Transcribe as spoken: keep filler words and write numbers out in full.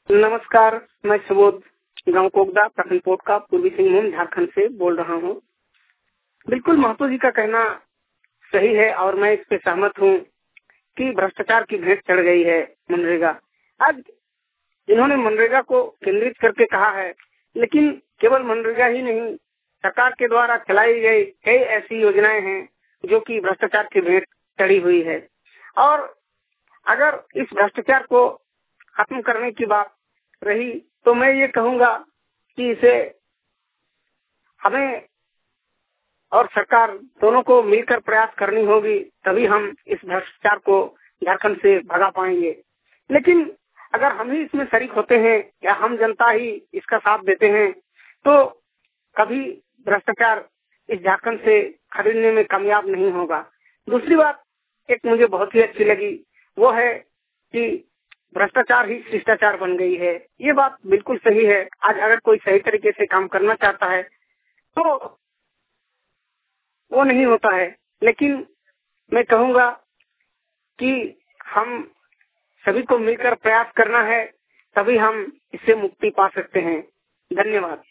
नमस्कार, मैं सुबोध गांव कोकदा प्रखंड पोट का पूर्वी सिंहभूम झारखंड से बोल रहा हूं। बिल्कुल महतो जी का कहना सही है और मैं इस पे सहमत हूं कि भ्रष्टाचार की भेंट चढ़ गई है मनरेगा। आज इन्होंने मनरेगा को केंद्रित करके कहा है, लेकिन केवल मनरेगा ही नहीं, सरकार के द्वारा चलाई गई कई ऐसी योजनाएं हैं जो कि भ्रष्टाचार की भेंट चढ़ी हुई है। और अगर इस भ्रष्टाचार को खत्म करने की बात रही तो मैं ये कहूंगा कि इसे हमें और सरकार दोनों को मिलकर प्रयास करनी होगी, तभी हम इस भ्रष्टाचार को झारखंड से भगा पाएंगे। लेकिन अगर हम ही इसमें शरीक होते हैं या हम जनता ही इसका साथ देते हैं तो कभी भ्रष्टाचार इस झारखंड से खरीदने में कामयाब नहीं होगा। दूसरी बात एक मुझे बहुत ही अच्छी लगी, वो है कि भ्रष्टाचार ही शिष्टाचार बन गई है। ये बात बिल्कुल सही है। आज अगर कोई सही तरीके से काम करना चाहता है तो वो नहीं होता है, लेकिन मैं कहूंगा कि हम सभी को मिलकर प्रयास करना है, तभी हम इससे मुक्ति पा सकते हैं। धन्यवाद।